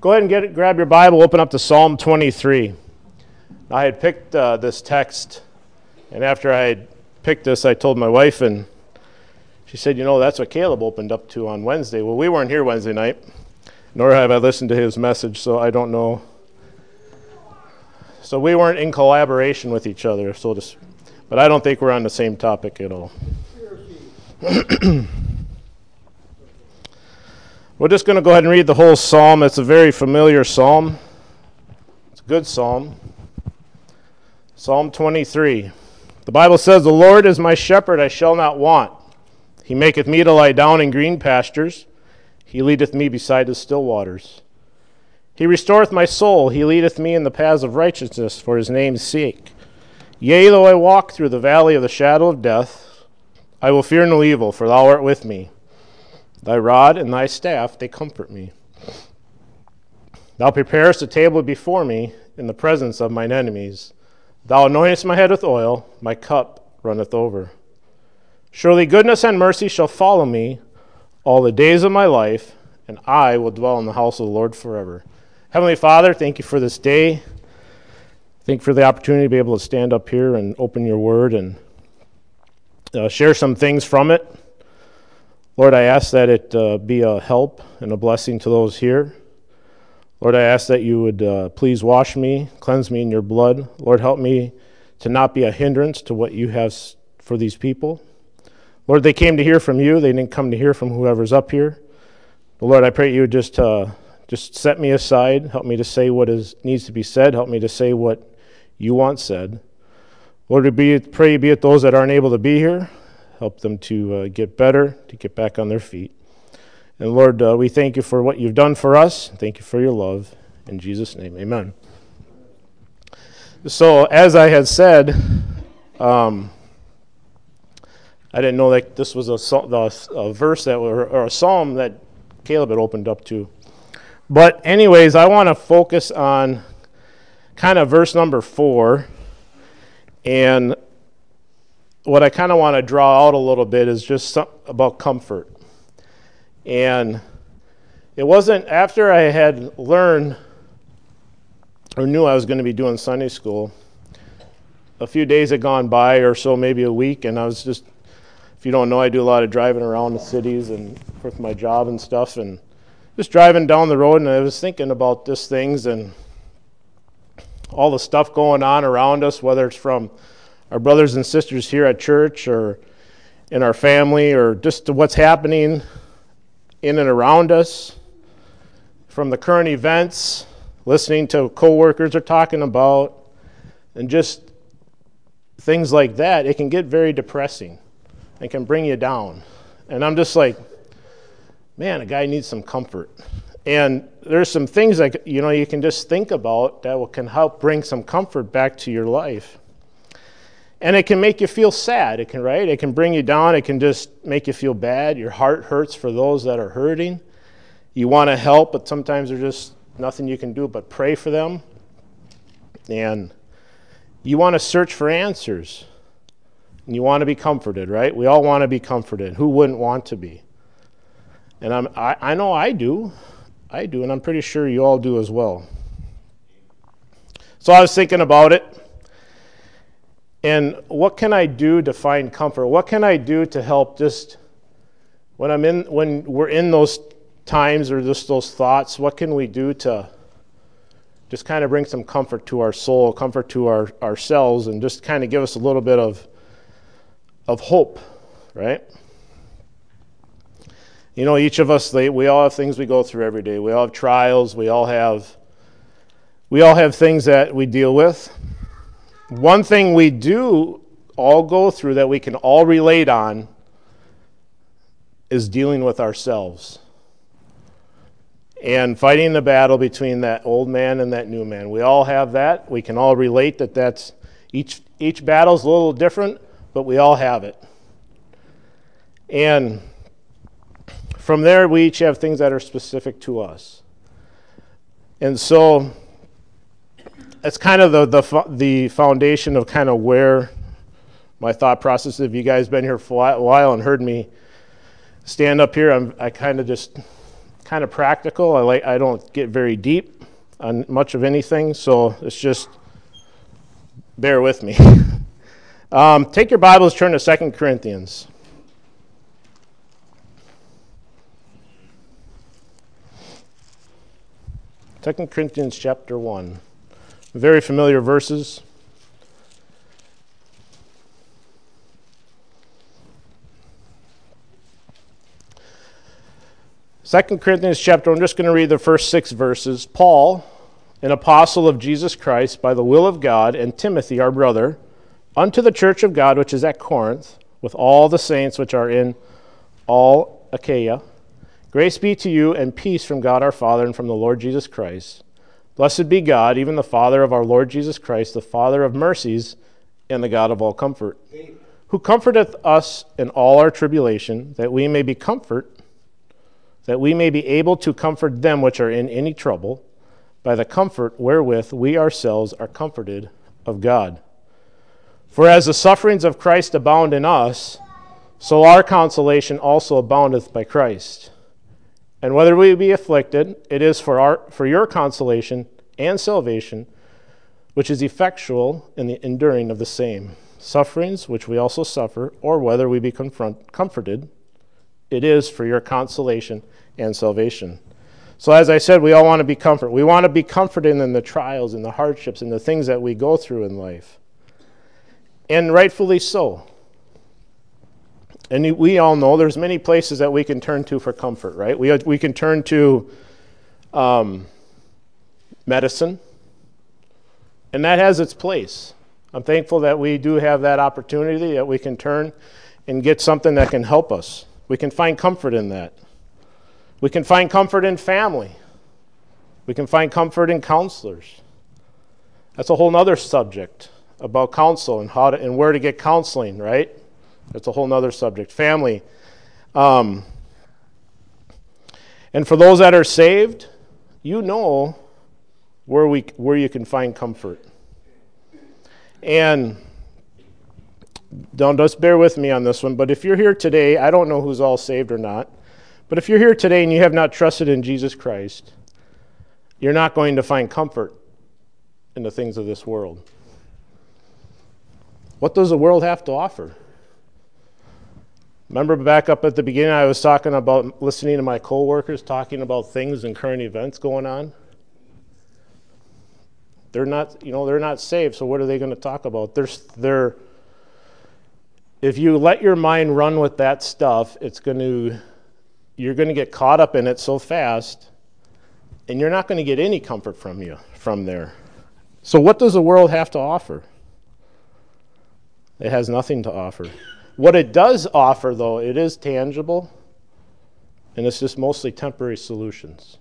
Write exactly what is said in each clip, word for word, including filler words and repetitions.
Go ahead and get it, grab your Bible, open up to Psalm twenty-three. I had picked uh, this text, and after I had picked this, I told my wife, and she said, you know, that's what Caleb opened up to on Wednesday. Well, we weren't here Wednesday night, nor have I listened to his message, so I don't know. So we weren't in collaboration with each other, so to, but I don't think we're on the same topic at all. We're just going to go ahead and read the whole psalm. It's a very familiar psalm. It's a good psalm. Psalm twenty-three. The Bible says, "The Lord is my shepherd, I shall not want. He maketh me to lie down in green pastures. He leadeth me beside the still waters. He restoreth my soul. He leadeth me in the paths of righteousness for his name's sake. Yea, though I walk through the valley of the shadow of death, I will fear no evil, for thou art with me. Thy rod and thy staff, they comfort me. Thou preparest a table before me in the presence of mine enemies. Thou anointest my head with oil, my cup runneth over. Surely goodness and mercy shall follow me all the days of my life, and I will dwell in the house of the Lord forever." Heavenly Father, thank you for this day. Thank you for the opportunity to be able to stand up here and open your word and uh, share some things from it. Lord, I ask that it uh, be a help and a blessing to those here. Lord, I ask that you would uh, please wash me, cleanse me in your blood. Lord, help me to not be a hindrance to what you have for these people. Lord, they came to hear from you. They didn't come to hear from whoever's up here. But Lord, I pray you would just, uh, just set me aside. Help me to say what is needs to be said. Help me to say what you want said. Lord, we be, pray you be with those that aren't able to be here. Help them to uh, get better, to get back on their feet. And Lord, uh, we thank you for what you've done for us. Thank you for your love. In Jesus' name, amen. So, as I had said, um, I didn't know that this was a, a verse that were, or a psalm that Caleb had opened up to. But anyways, I want to focus on kind of verse number four. And what I kind of want to draw out a little bit is just some, about comfort. And it wasn't after I had learned or knew I was going to be doing Sunday school, a few days had gone by or so, maybe a week, and I was just, if you don't know, I do a lot of driving around the cities and with my job and stuff, and just driving down the road, and I was thinking about these things and all the stuff going on around us, whether it's from our brothers and sisters here at church or in our family or just what's happening in and around us, from the current events, listening to coworkers are talking about, and just things like that. It can get very depressing. It can bring you down. And I'm just like, man, a guy needs some comfort. And there's some things that, you know, you can just think about that will, can help bring some comfort back to your life. And it can make you feel sad, it can, right? It can bring you down, it can just make you feel bad. Your heart hurts for those that are hurting. You want to help, but sometimes there's just nothing you can do but pray for them. And you want to search for answers. And you want to be comforted, right? We all want to be comforted. Who wouldn't want to be? And I'm, I, I know I do. I do, and I'm pretty sure you all do as well. So I was thinking about it. And what can I do to find comfort? What can I do to help just when I'm in when we're in those times or just those thoughts, what can we do to just kind of bring some comfort to our soul, comfort to our ourselves, and just kind of give us a little bit of of hope, right? You know, each of us, they, we all have things we go through every day. We all have trials. We all have we all have things that we deal with. One thing we do all go through that we can all relate on is dealing with ourselves and fighting the battle between that old man and that new man. We all have that. We can all relate that that's each each battle's a little different, but we all have it. And from there, we each have things that are specific to us. And so it's kind of the, the the foundation of kind of where my thought process. If you guys been here for a while and heard me stand up here, I'm, I kind of just kind of practical. I like I don't get very deep on much of anything, so it's just bear with me. um, take your Bibles, turn to Second Corinthians. Second Corinthians chapter one. Very familiar verses. Second Corinthians chapter, I'm just going to read the first six verses. Paul, an apostle of Jesus Christ, by the will of God, and Timothy, our brother, unto the church of God which is at Corinth, with all the saints which are in all Achaia, grace be to you and peace from God our Father and from the Lord Jesus Christ. Blessed be God, even the Father of our Lord Jesus Christ, the Father of mercies, and the God of all comfort, who comforteth us in all our tribulation, that we may be comfort, that we may be able to comfort them which are in any trouble, by the comfort wherewith we ourselves are comforted of God. For as the sufferings of Christ abound in us, so our consolation also aboundeth by Christ. And whether we be afflicted, it is for our for your consolation and salvation, which is effectual in the enduring of the same sufferings which we also suffer, or whether we be confront, comforted, it is for your consolation and salvation. So as I said, we all want to be comforted. We want to be comforted in the trials and the hardships and the things that we go through in life. And rightfully so. And we all know there's many places that we can turn to for comfort, right? We, we can turn to um, medicine, and that has its place. I'm thankful that we do have that opportunity, that we can turn and get something that can help us. We can find comfort in that. We can find comfort in family. We can find comfort in counselors. That's a whole other subject about counsel and how to, and where to get counseling, right? That's a whole other subject. Family. Um, and for those that are saved, you know where we where you can find comfort. And don't just bear with me on this one, but if you're here today, I don't know who's all saved or not, but if you're here today and you have not trusted in Jesus Christ, you're not going to find comfort in the things of this world. What does the world have to offer? Remember back up at the beginning, I was talking about listening to my coworkers talking about things and current events going on. They're not, you know, they're not saved, so what are they going to talk about? They're, they're, if you let your mind run with that stuff, it's going to, you're going to get caught up in it so fast, and you're not going to get any comfort from you from there. So what does the world have to offer? It has nothing to offer. What it does offer, though, it is tangible, and it's just mostly temporary solutions.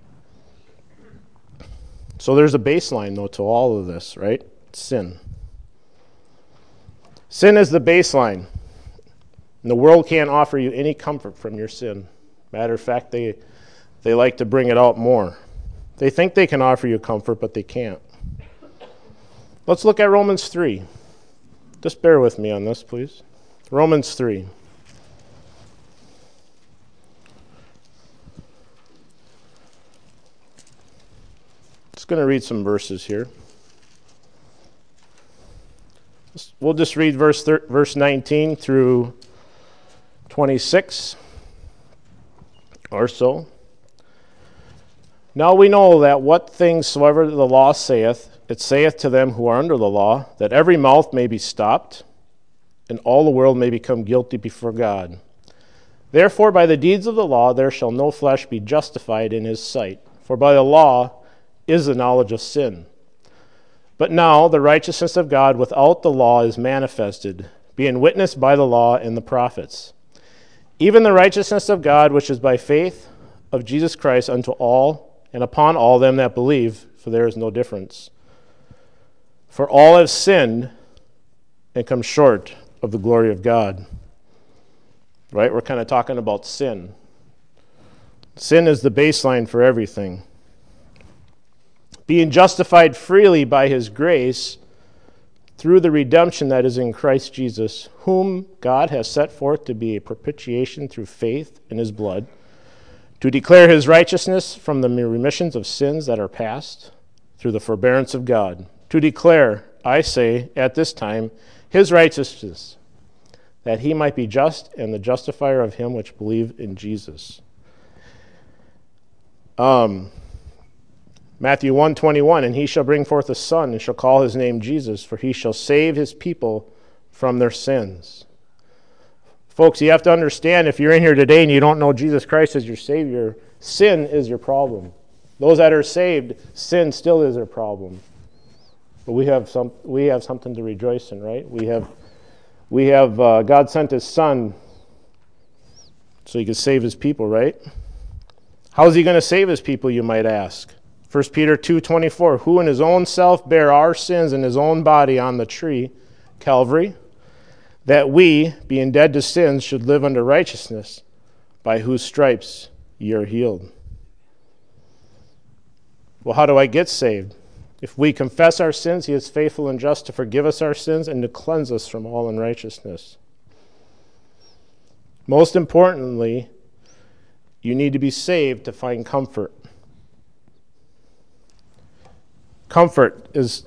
So there's a baseline, though, to all of this, right? Sin. Sin is the baseline. And the world can't offer you any comfort from your sin. Matter of fact, they, they like to bring it out more. They think they can offer you comfort, but they can't. Let's look at Romans three. Just bear with me on this, please. Romans three. Just going to read some verses here. We'll just read verse thir- verse nineteen through twenty-six or so. Now we know that what things soever the law saith, it saith to them who are under the law, that every mouth may be stopped, and all the world may become guilty before God. Therefore by the deeds of the law there shall no flesh be justified in his sight, for by the law is the knowledge of sin. But now the righteousness of God without the law is manifested, being witnessed by the law and the prophets, even the righteousness of God which is by faith of Jesus Christ unto all and upon all them that believe, for there is no difference. For all have sinned and come short of the glory of God. Right? We're kind of talking about sin. Sin is the baseline for everything. Being justified freely by his grace through the redemption that is in Christ Jesus, whom God has set forth to be a propitiation through faith in his blood, to declare his righteousness from the remissions of sins that are past through the forbearance of God, to declare, I say, at this time, his righteousness, that he might be just and the justifier of him which believe in Jesus. Um, Matthew one twenty-one, and he shall bring forth a son, and shall call his name Jesus, for he shall save his people from their sins. Folks, you have to understand, if you're in here today and you don't know Jesus Christ as your Savior, sin is your problem. Those that are saved, sin still is their problem. But we have some, we have something to rejoice in, right? We have, we have uh, God sent his Son so he could save his people, right? How is he going to save his people, you might ask? First Peter two twenty-four, who in his own self bare our sins in his own body on the tree, Calvary, that we, being dead to sins, should live unto righteousness, by whose stripes ye are healed. Well, how do I get saved? If we confess our sins, he is faithful and just to forgive us our sins and to cleanse us from all unrighteousness. Most importantly, you need to be saved to find comfort. Comfort is,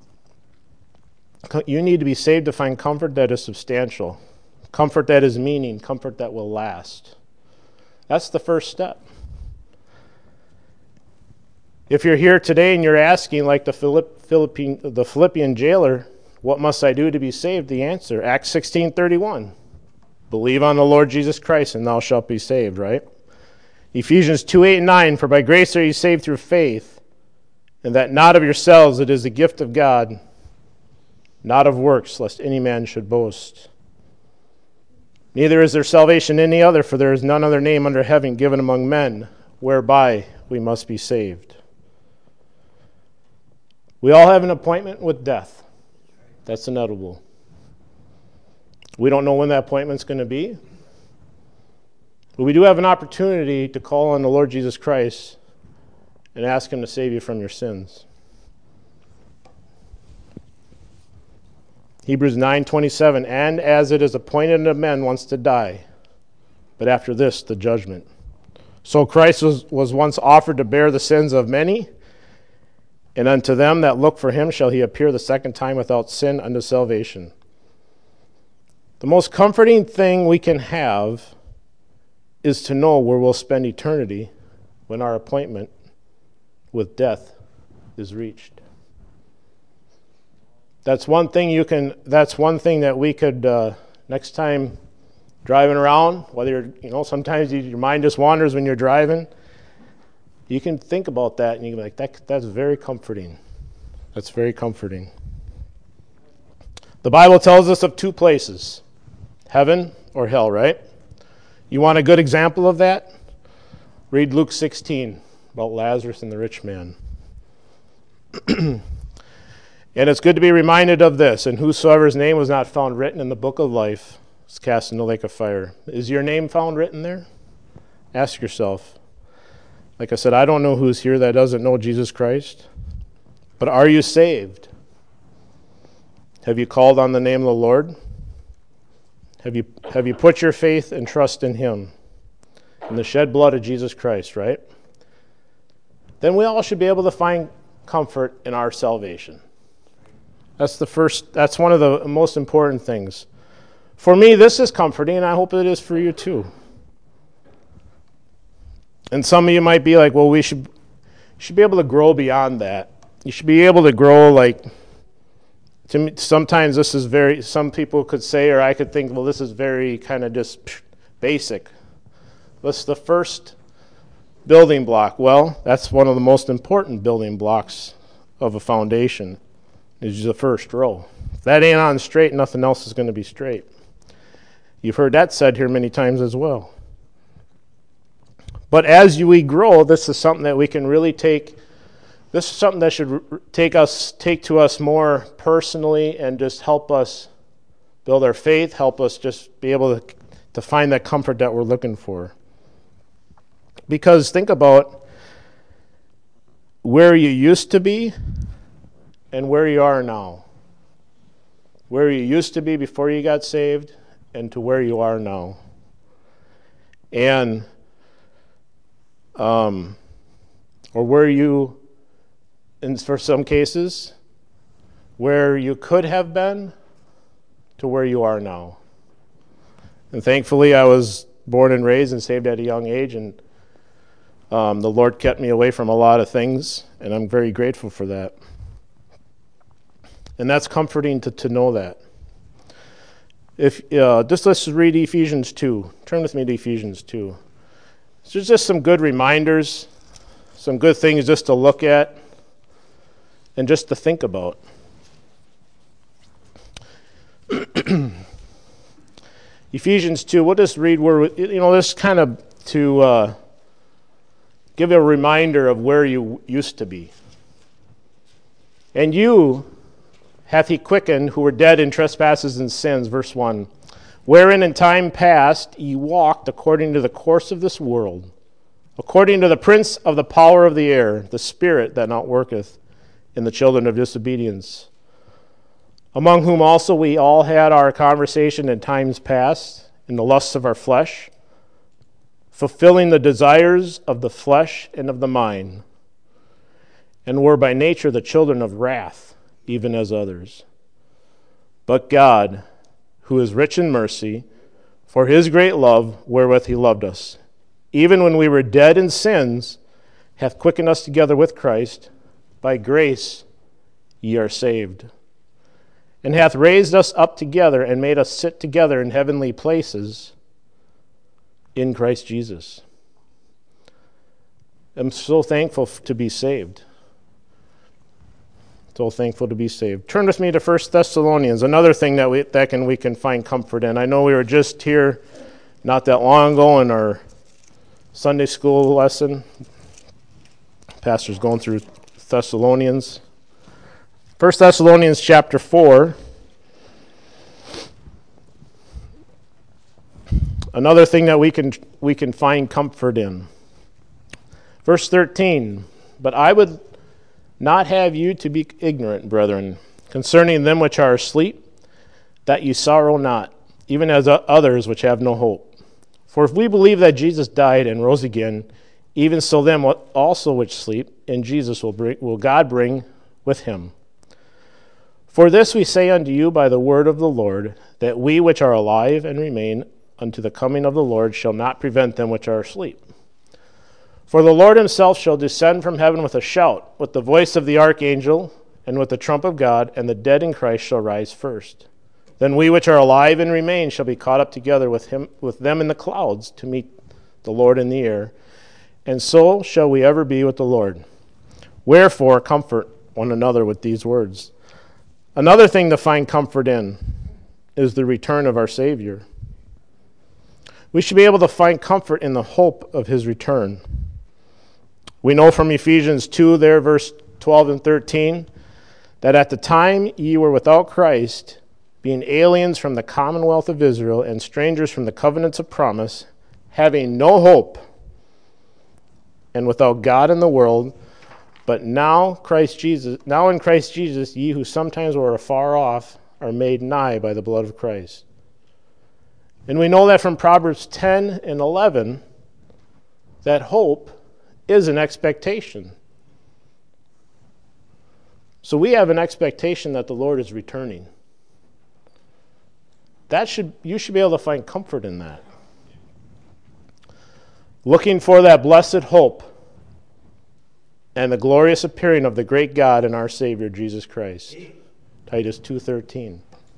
you need to be saved to find comfort that is substantial, comfort that is meaning, comfort that will last. That's the first step. If you're here today and you're asking, like the Philipp, Philippine, the Philippian jailer, what must I do to be saved? The answer, Acts sixteen thirty-one. Believe on the Lord Jesus Christ and thou shalt be saved, right? Ephesians two eight and nine, for by grace are you saved through faith, and that not of yourselves, it is the gift of God, not of works, lest any man should boast. Neither is there salvation in any other, for there is none other name under heaven given among men, whereby we must be saved. We all have an appointment with death. That's inevitable. We don't know when that appointment's going to be, but we do have an opportunity to call on the Lord Jesus Christ and ask him to save you from your sins. Hebrews nine twenty-seven, and as it is appointed unto men once to die, but after this the judgment. So Christ was, was once offered to bear the sins of many, and unto them that look for him shall he appear the second time without sin unto salvation. The most comforting thing we can have is to know where we'll spend eternity when our appointment with death is reached. That's one thing you can, that's one thing that we could, uh, next time driving around, whether you're, you know, sometimes you, your mind just wanders when you're driving, you can think about that and you can be like, that, that's very comforting. That's very comforting. The Bible tells us of two places, heaven or hell, right? You want a good example of that? Read Luke sixteen about Lazarus and the rich man. And it's good to be reminded of this, and whosoever's name was not found written in the book of life is cast into the lake of fire. Is your name found written there? Ask yourself. Like I said, I don't know who's here that doesn't know Jesus Christ, but are you saved? Have you called on the name of the Lord? Have you, have you put your faith and trust in him, in the shed blood of Jesus Christ, right? Then we all should be able to find comfort in our salvation. That's the first, that's one of the most important things. For me, this is comforting, and I hope it is for you too. And some of you might be like, well, we should, should be able to grow beyond that. You should be able to grow like, to me, sometimes this is very, some people could say, or I could think, well, this is very kind of just basic. What's the first building block? Well, that's one of the most important building blocks of a foundation, is the first row. If that ain't on straight, nothing else is going to be straight. You've heard that said here many times as well. But as we grow, this is something that we can really take, this is something that should take us, take to us more personally and just help us build our faith, help us just be able to, to find that comfort that we're looking for. Because think about where you used to be and where you are now. Where you used to be before you got saved and to where you are now. And Um, or where you, in for some cases, where you could have been to where you are now. And thankfully, I was born and raised and saved at a young age, and um, the Lord kept me away from a lot of things, and I'm very grateful for that. And that's comforting to, to know that. If uh, just let's read Ephesians two. Turn with me to Ephesians two. So there's just some good reminders, some good things just to look at, and just to think about. Ephesians two, we'll just read where, you know, this kind of to uh, give a reminder of where you used to be. And you hath he quickened who were dead in trespasses and sins, verse one, wherein in time past ye walked according to the course of this world, according to the prince of the power of the air, the spirit that now worketh in the children of disobedience, among whom also we all had our conversation in times past, in the lusts of our flesh, fulfilling the desires of the flesh and of the mind, and were by nature the children of wrath, even as others. But God, who is rich in mercy, for his great love wherewith he loved us, even when we were dead in sins, hath quickened us together with Christ. By grace ye are saved, and hath raised us up together and made us sit together in heavenly places in Christ Jesus. I'm so thankful to be saved. So thankful to be saved. Turn with me to First Thessalonians, another thing that we that can we can find comfort in. I know we were just here not that long ago in our Sunday school lesson. Pastor's going through Thessalonians. First Thessalonians chapter four. Another thing that we can we can find comfort in. Verse thirteen, but I would not have you to be ignorant, brethren, concerning them which are asleep, that ye sorrow not, even as others which have no hope. For if we believe that Jesus died and rose again, even so them also which sleep in Jesus will bring, will God bring with him. For this we say unto you by the word of the Lord, that we which are alive and remain unto the coming of the Lord shall not prevent them which are asleep. For the Lord himself shall descend from heaven with a shout, with the voice of the archangel, and with the trump of God, and the dead in Christ shall rise first. Then we which are alive and remain shall be caught up together with him, with them in the clouds, to meet the Lord in the air. And so shall we ever be with the Lord. Wherefore comfort one another with these words. Another thing to find comfort in is the return of our Savior. We should be able to find comfort in the hope of his return. We know from Ephesians two, there, verse twelve and thirteen, that at the time ye were without Christ, being aliens from the commonwealth of Israel and strangers from the covenants of promise, having no hope, and without God in the world, but now Christ Jesus, now in Christ Jesus, ye who sometimes were afar off are made nigh by the blood of Christ. And we know that from Proverbs ten and eleven, that hope is an expectation. So we have an expectation that the Lord is returning. That should you should be able to find comfort in that. Looking for that blessed hope and the glorious appearing of the great God and our Savior Jesus Christ. Titus two thirteen.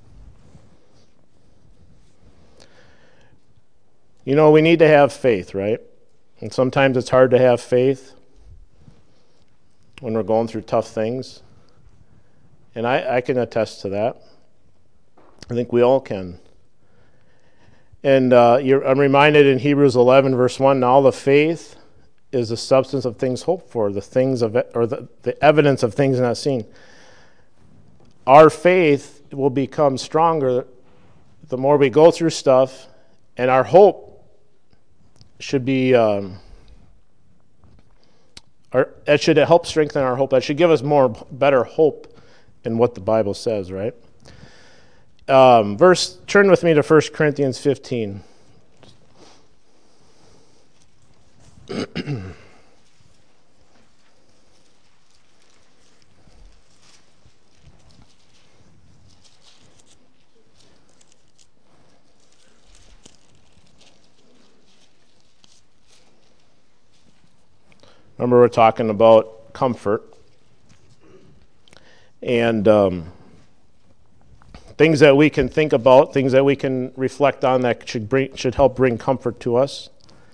You know, we need to have faith, right? And sometimes it's hard to have faith when we're going through tough things. And I, I can attest to that. I think we all can. And uh, you're, I'm reminded in Hebrews eleven, verse one, now the faith is the substance of things hoped for, the things of or the, the evidence of things not seen. Our faith will become stronger the more we go through stuff, and our hope should be, um, our, it should help strengthen our hope. That should give us more, better hope in what the Bible says, right? Um, verse, turn with me to First Corinthians fifteen. Remember, we're talking about comfort and um, things that we can think about, things that we can reflect on that should bring, should help bring comfort to us.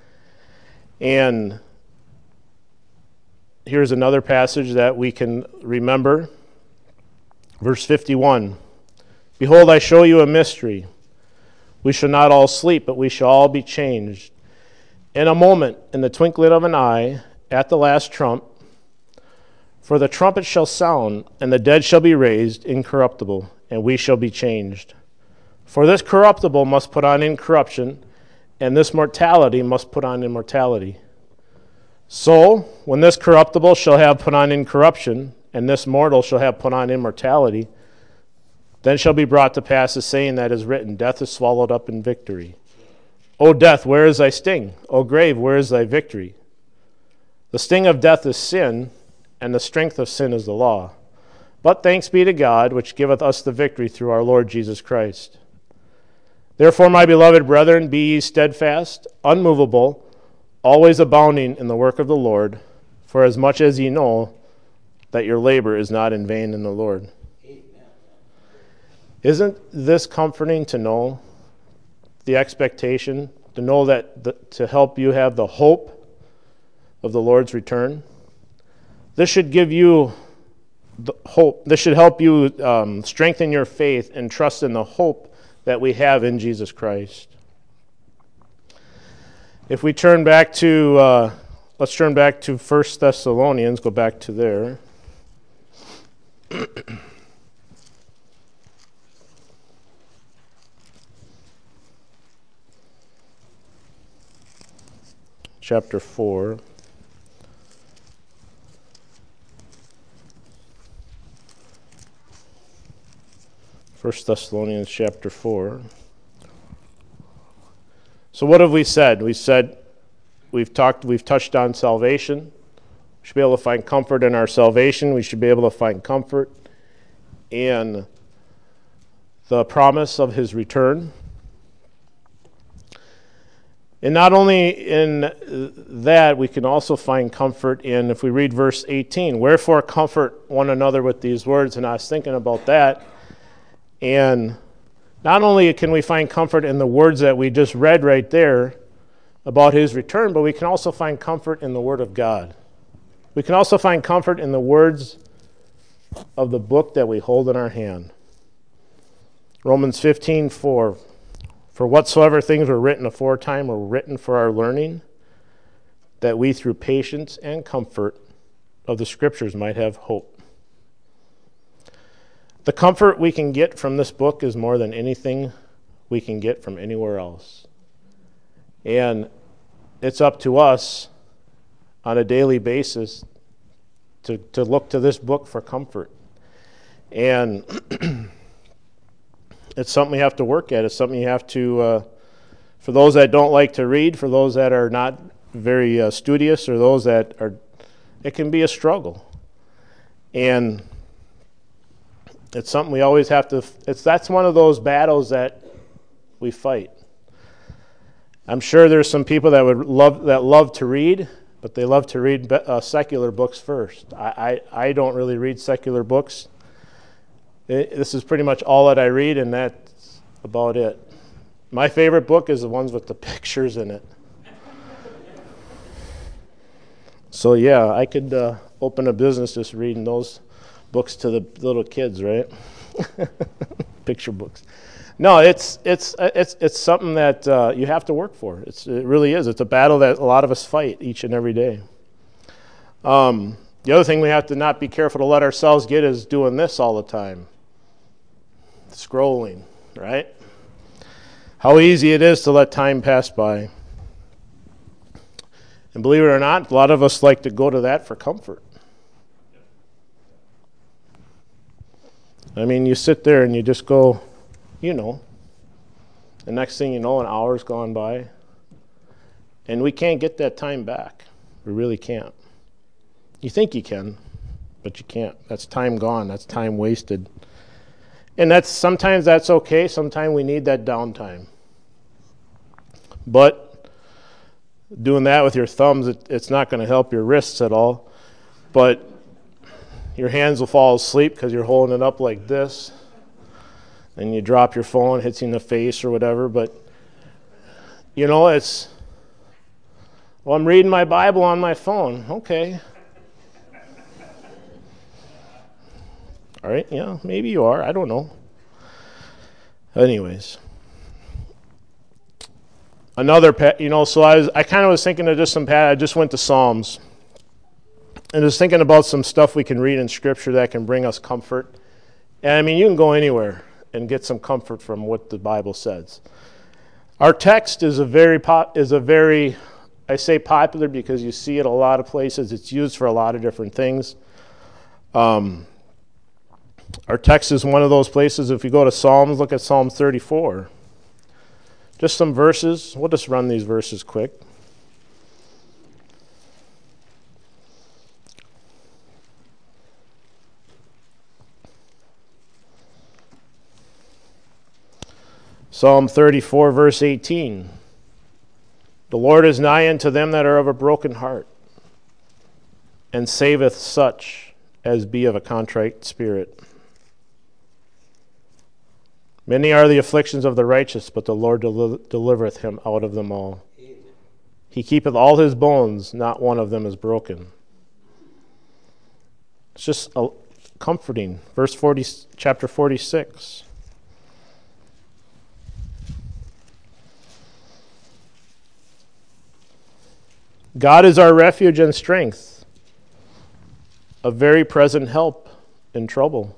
And here's another passage that we can remember. Verse fifty-one, "Behold, I show you a mystery. We shall not all sleep, but we shall all be changed. In a moment, in the twinkling of an eye, at the last trump, for the trumpet shall sound, and the dead shall be raised incorruptible, and we shall be changed. For this corruptible must put on incorruption, and this mortality must put on immortality. So, when this corruptible shall have put on incorruption, and this mortal shall have put on immortality, then shall be brought to pass the saying that is written, Death is swallowed up in victory. O death, where is thy sting? O grave, where is thy victory? The sting of death is sin, and the strength of sin is the law. But thanks be to God, which giveth us the victory through our Lord Jesus Christ. Therefore, my beloved brethren, be ye steadfast, unmovable, always abounding in the work of the Lord, for as much as ye know that your labor is not in vain in the Lord." Amen. Isn't this comforting to know the expectation, to know that the, to help you have the hope of the Lord's return? This should give you the hope. This should help you um, strengthen your faith and trust in the hope that we have in Jesus Christ. If we turn back to, uh, let's turn back to First Thessalonians, go back to there. Chapter four. First Thessalonians chapter four. So what have we said? We said we've talked we've touched on salvation. We should be able to find comfort in our salvation. We should be able to find comfort in the promise of his return. And not only in that, we can also find comfort in, if we read verse eighteen, "Wherefore comfort one another with these words." And I was thinking about that. And not only can we find comfort in the words that we just read right there about his return, but we can also find comfort in the Word of God. We can also find comfort in the words of the book that we hold in our hand. Romans fifteen four, "For whatsoever things were written aforetime were written for our learning, that we through patience and comfort of the Scriptures might have hope." The comfort we can get from this book is more than anything we can get from anywhere else. And it's up to us on a daily basis to, to look to this book for comfort. And it's something we have to work at. It's something you have to, uh, for those that don't like to read, for those that are not very uh, studious, or those that are, it can be a struggle. And it's something we always have to, it's that's one of those battles that we fight. I'm sure there's some people that would love that love to read, but they love to read uh, secular books first. I, I, I don't really read secular books. It, this is pretty much all that I read, and that's about it. My favorite book is the ones with the pictures in it. So yeah, I could uh, open a business just reading those books to the little kids, right? Picture books. No, it's it's it's it's something that uh, you have to work for. It's it really is. It's a battle that a lot of us fight each and every day. Um, the other thing we have to not be careful to let ourselves get is doing this all the time. Scrolling, right? How easy it is to let time pass by. And believe it or not, a lot of us like to go to that for comfort. I mean, you sit there and you just go, you know, the next thing you know, an hour's gone by. And we can't get that time back. We really can't. You think you can, but you can't. That's time gone. That's time wasted. And that's sometimes that's okay. Sometimes we need that downtime. But Doing that with your thumbs, it, it's not going to help your wrists at all. But your hands will fall asleep because you're holding it up like this. And you drop your phone, hits you in the face or whatever. But, you know, it's, well, I'm reading my Bible on my phone. Okay. All right, yeah, maybe you are. I don't know. Anyways. Another, you know, so I was, I kind of was thinking of just some, I just went to Psalms. And just thinking about some stuff we can read in Scripture that can bring us comfort. And I mean, you can go anywhere and get some comfort from what the Bible says. Our text is a very, pop, is a very, I say popular because you see it a lot of places. It's used for a lot of different things. Um, our text is one of those places. If you go to Psalms, look at Psalm thirty-four. Just some verses. We'll just run these verses quick. Psalm thirty-four, verse eighteen. The Lord is nigh unto them that are of a broken heart, and saveth such as be of a contrite spirit. Many are the afflictions of the righteous, but the Lord del- delivereth him out of them all. He keepeth all his bones, not one of them is broken. It's just a comforting. Verse forty, chapter forty-six. God is our refuge and strength, a very present help in trouble.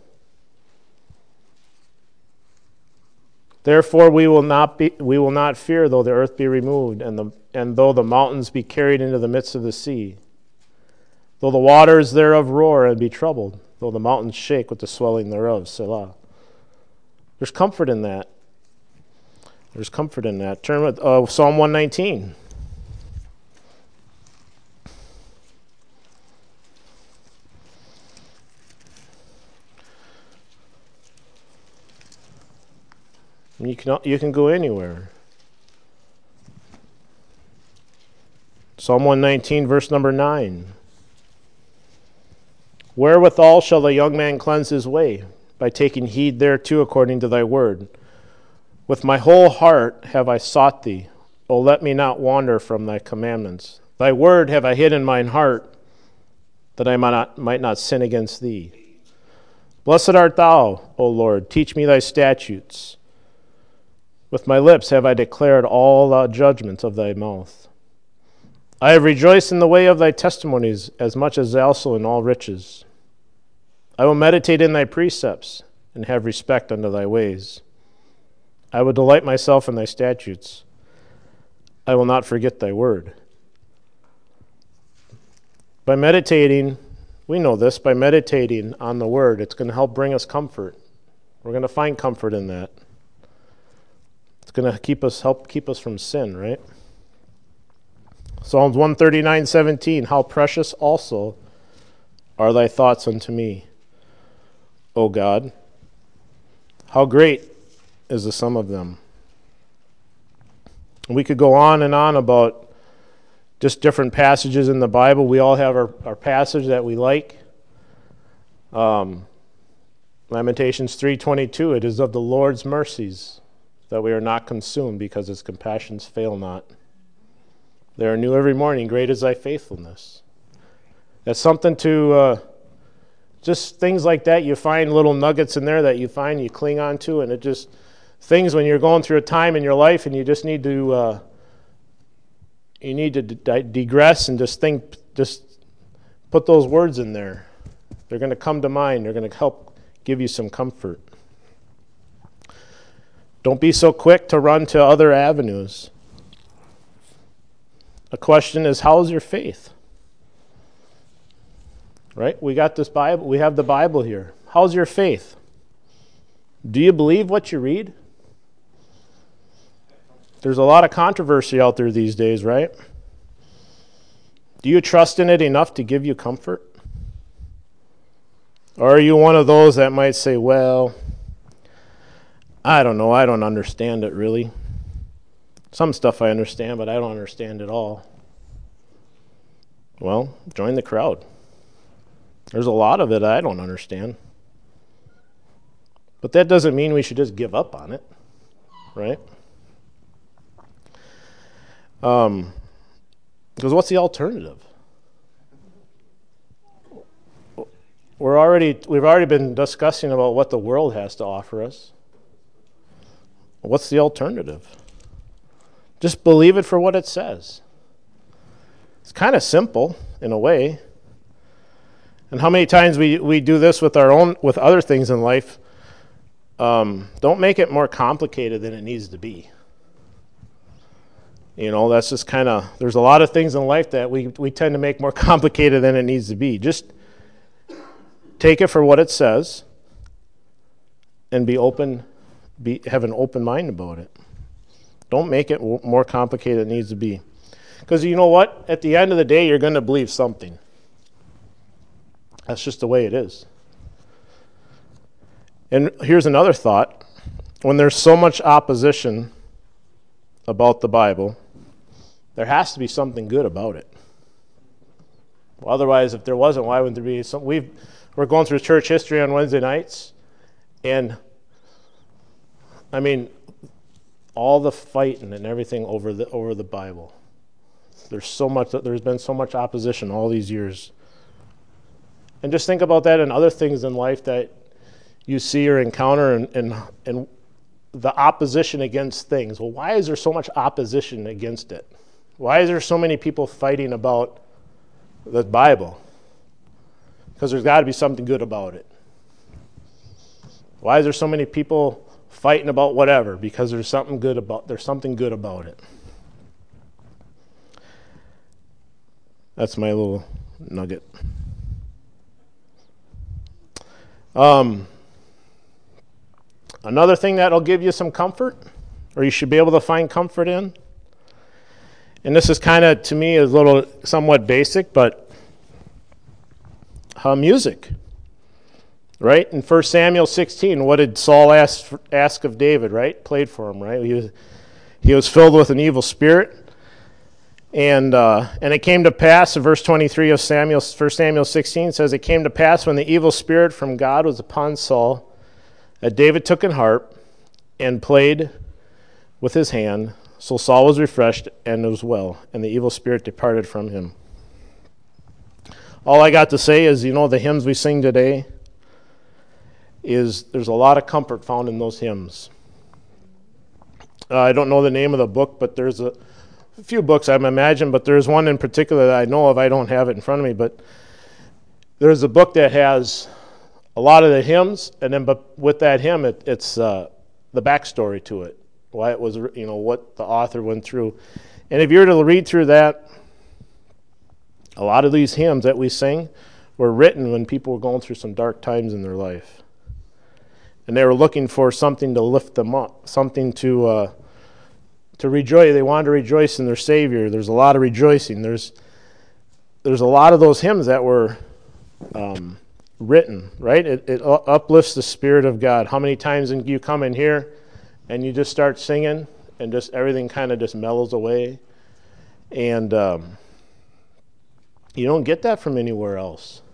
Therefore we will not be we will not fear though the earth be removed, and the and though the mountains be carried into the midst of the sea, though the waters thereof roar and be troubled, though the mountains shake with the swelling thereof. Selah. There's comfort in that. There's comfort in that. Turn with uh, Psalm one nineteen. You can you can go anywhere. Psalm one nineteen, verse number nine. Wherewithal shall the young man cleanse his way? By taking heed thereto according to thy word. With my whole heart have I sought thee. O let me not wander from thy commandments. Thy word have I hid in mine heart, that I might not, might not sin against thee. Blessed art thou, O Lord. Teach me thy statutes. With my lips have I declared all the judgments of thy mouth. I have rejoiced in the way of thy testimonies, as much as also in all riches. I will meditate in thy precepts, and have respect unto thy ways. I will delight myself in thy statutes. I will not forget thy word. By meditating, we know this, by meditating on the word, it's going to help bring us comfort. We're going to find comfort in that. It's going to keep us, help keep us from sin, right? Psalms one thirty-nine, seventeen. How precious also are thy thoughts unto me, O God. How great is the sum of them. We could go on and on about just different passages in the Bible. We all have our, our passage that we like. Um, Lamentations three twenty-two. It is of the Lord's mercies that we are not consumed, because his compassions fail not. They are new every morning. Great is thy faithfulness. That's something to, uh, just things like that. You find little nuggets in there that you find, you cling on to, and it just, things when you're going through a time in your life and you just need to, uh, you need to de- digress and just think, just put those words in there. They're going to come to mind. They're going to help give you some comfort. Don't be so quick to run to other avenues. The question is, how's your faith? Right? We got this Bible. We have the Bible here. How's your faith? Do you believe what you read? There's a lot of controversy out there these days, right? Do you trust in it enough to give you comfort? Or are you one of those that might say, well, I don't know, I don't understand it really. Some stuff I understand, but I don't understand it all. Well, join the crowd. There's a lot of it I don't understand. But that doesn't mean we should just give up on it, right? Um, because what's the alternative? We're already, we've already been discussing about what the world has to offer us. What's the alternative? Just believe it for what it says. It's kind of simple in a way. And how many times we, we do this with our own, with other things in life? Um, don't make it more complicated than it needs to be. You know, that's just kind of, there's a lot of things in life that we, we tend to make more complicated than it needs to be. Just take it for what it says and be open, be, have an open mind about it. Don't make it w- more complicated than it needs to be. Because you know what? At the end of the day, you're going to believe something. That's just the way it is. And here's another thought. When there's so much opposition about the Bible, there has to be something good about it. Well, otherwise, if there wasn't, why wouldn't there be some? We've, we're going through church history on Wednesday nights, and I mean, all the fighting and everything over the over the Bible. There's so much. There's been so much opposition all these years. And just think about that and other things in life that you see or encounter, and, and, and the opposition against things. Well, why is there so much opposition against it? Why is there so many people fighting about the Bible? Because there's got to be something good about it. Why is there so many people fighting about whatever? Because there's something good about there's something good about it. That's my little nugget. Um, another thing that'll give you some comfort, or you should be able to find comfort in, and this is kind of, to me, a little somewhat basic, but uh, music. Right? In First Samuel sixteen, what did Saul ask, ask of David, right? Played for him, right? He was, he was filled with an evil spirit. And uh, and it came to pass, in verse twenty-three of Samuel, First Samuel sixteen says, it came to pass when the evil spirit from God was upon Saul, that David took an harp and played with his hand. So Saul was refreshed and was well, and the evil spirit departed from him. All I got to say is, you know, the hymns we sing today, is there's a lot of comfort found in those hymns. Uh, I don't know the name of the book, but there's a A few books, I imagine, but there's one in particular that I know of. I don't have it in front of me, but there's a book that has a lot of the hymns, and then but with that hymn, it, it's uh, the backstory to it, why it was, you know, what the author went through. And if you were to read through that, a lot of these hymns that we sing were written when people were going through some dark times in their life, and they were looking for something to lift them up, something to uh, to rejoice. They wanted to rejoice in their Savior. There's a lot of rejoicing. There's there's a lot of those hymns that were um, written, right? It, it uplifts the Spirit of God. How many times you come in here and you just start singing and just everything kind of just mellows away, and um, you don't get that from anywhere else.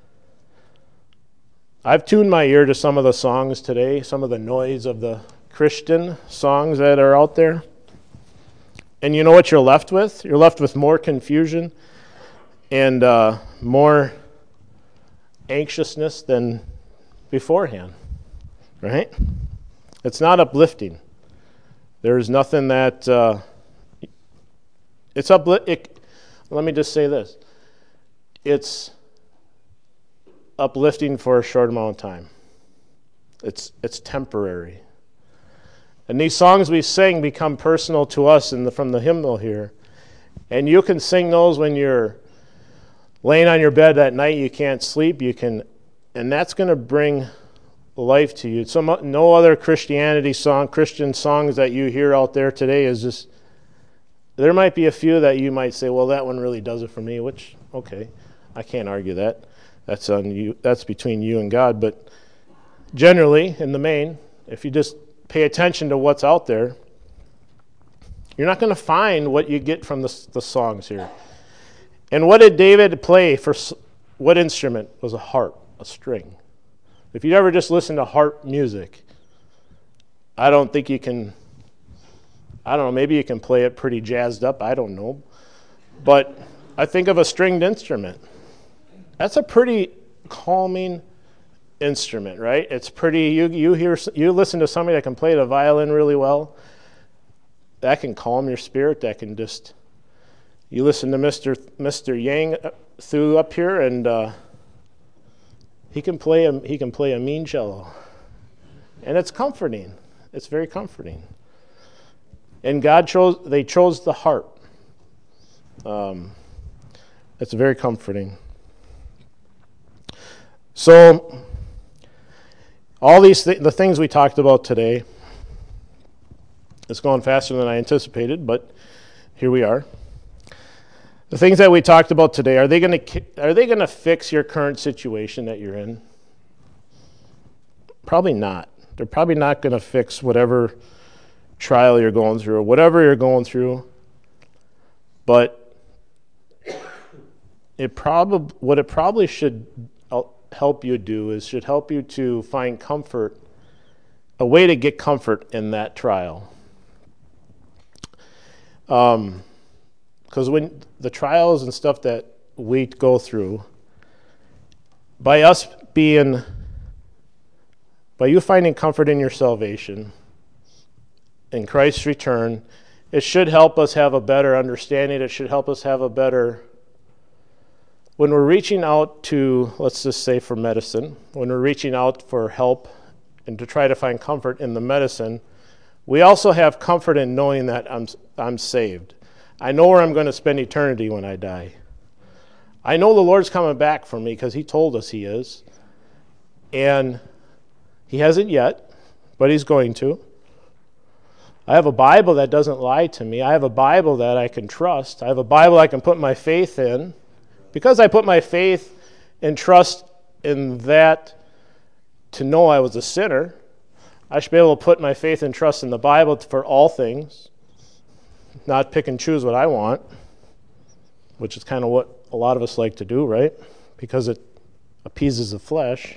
I've tuned my ear to some of the songs today, some of the noise of the Christian songs that are out there. And you know what you're left with? You're left with more confusion and uh, more anxiousness than beforehand, right? It's not uplifting. There's nothing that, uh, it's upli- it, let me just say this. It's uplifting for a short amount of time. It's it's temporary. And these songs we sing become personal to us in the, from the hymnal here. And you can sing those when you're laying on your bed at night, you can't sleep, you can, and that's going to bring life to you. Some no other Christianity song, Christian songs that you hear out there today is just, there might be a few that you might say, well, that one really does it for me, which, okay, I can't argue that. That's on you. That's between you and God. But generally, in the main, if you just pay attention to what's out there, you're not going to find what you get from the, the songs here. And what did David play for? What instrument was a harp, a string? If you ever just listen to harp music, I don't think you can, I don't know, maybe you can play it pretty jazzed up, I don't know. But I think of a stringed instrument. That's a pretty calming instrument, right? It's pretty, you you hear, you listen to somebody that can play the violin really well, that can calm your spirit, that can just, you listen to Mister Mister Yang through up here, and uh, he can play a he can play a mean cello, and it's comforting. It's very comforting. And God chose they chose the harp. Um, it's very comforting. So all these th- the things we talked about today. It's going faster than I anticipated, but here we are. The things that we talked about today, are they going to are they going to fix your current situation that you're in? Probably not. They're probably not going to fix whatever trial you're going through or whatever you're going through. But it probably what it probably should help you do is should help you to find comfort, a way to get comfort in that trial. Um Because when the trials and stuff that we go through, by us being, by you finding comfort in your salvation, in Christ's return, it should help us have a better understanding. It should help us have a better, when we're reaching out to, let's just say for medicine, when we're reaching out for help and to try to find comfort in the medicine, we also have comfort in knowing that I'm I'm saved. I know where I'm going to spend eternity when I die. I know the Lord's coming back for me because he told us he is. And he hasn't yet, but he's going to. I have a Bible that doesn't lie to me. I have a Bible that I can trust. I have a Bible I can put my faith in. Because I put my faith and trust in that to know I was a sinner, I should be able to put my faith and trust in the Bible for all things. Not pick and choose what I want, which is kind of what a lot of us like to do, right? Because it appeases the flesh.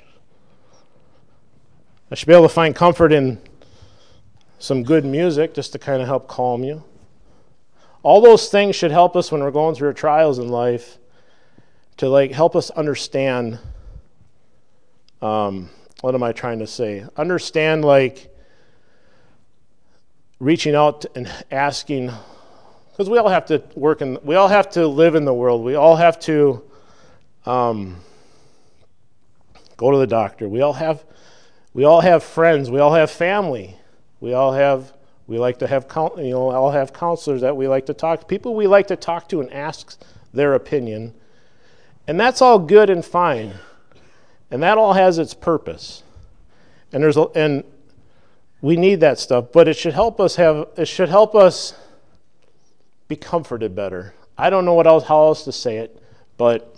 I should be able to find comfort in some good music just to kind of help calm you. All those things should help us when we're going through trials in life to like help us understand, um, what am I trying to say? Understand like reaching out and asking, because we all have to work in, we all have to live in the world. We all have to um, go to the doctor. We all have, we all have friends. We all have family. We all have, we like to have, you know, all have counselors that we like to talk to. People we like to talk to and ask their opinion, and that's all good and fine, and that all has its purpose. And there's a, and we need that stuff, but it should help us have, it should help us be comforted better. I don't know what else, how else to say it, but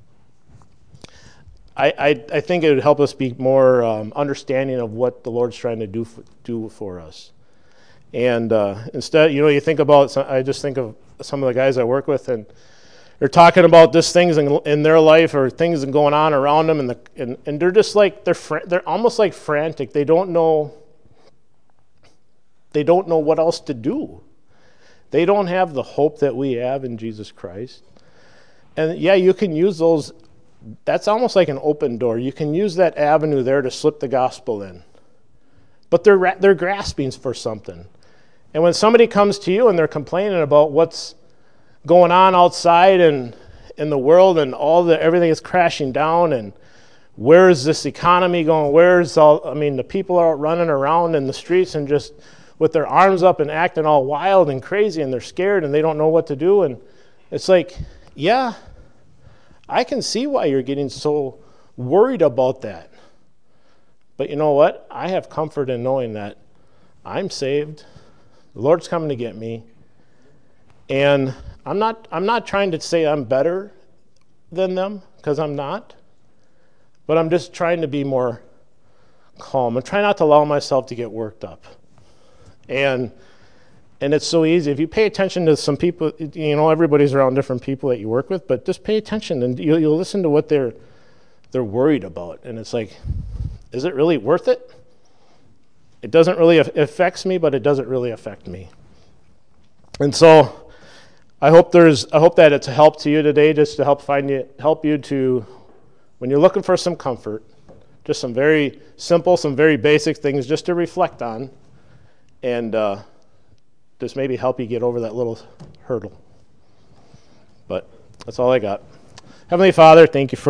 I, I, I think it would help us be more um, understanding of what the Lord's trying to do for, do for us. And uh, instead, you know, you think about, I just think of some of the guys I work with, and they're talking about this things in, in their life or things going on around them, and the and, and they're just like they're fr- they're almost like frantic. They don't know. They don't know what else to do. They don't have the hope that we have in Jesus Christ. And yeah, you can use those. That's almost like an open door. You can use that avenue there to slip the gospel in. But they're they're grasping for something. And when somebody comes to you and they're complaining about what's going on outside and in the world and all the everything is crashing down and where is this economy going? Where's all? I mean, the people are running around in the streets and just with their arms up and acting all wild and crazy, and they're scared and they don't know what to do. And it's like, yeah, I can see why you're getting so worried about that. But you know what? I have comfort in knowing that I'm saved. The Lord's coming to get me. And I'm not I'm not trying to say I'm better than them, because I'm not. But I'm just trying to be more calm. I'm trying not to allow myself to get worked up. And And it's so easy. If you pay attention to some people, you know, everybody's around different people that you work with, but just pay attention and you'll, you'll listen to what they're they're worried about. And it's like, is it really worth it? It doesn't really, it affects me, but it doesn't really affect me. And so I hope there's, I hope that it's a help to you today, just to help find you, help you to, when you're looking for some comfort, just some very simple, some very basic things just to reflect on, and uh, just maybe help you get over that little hurdle. But that's all I got. Heavenly Father, thank you for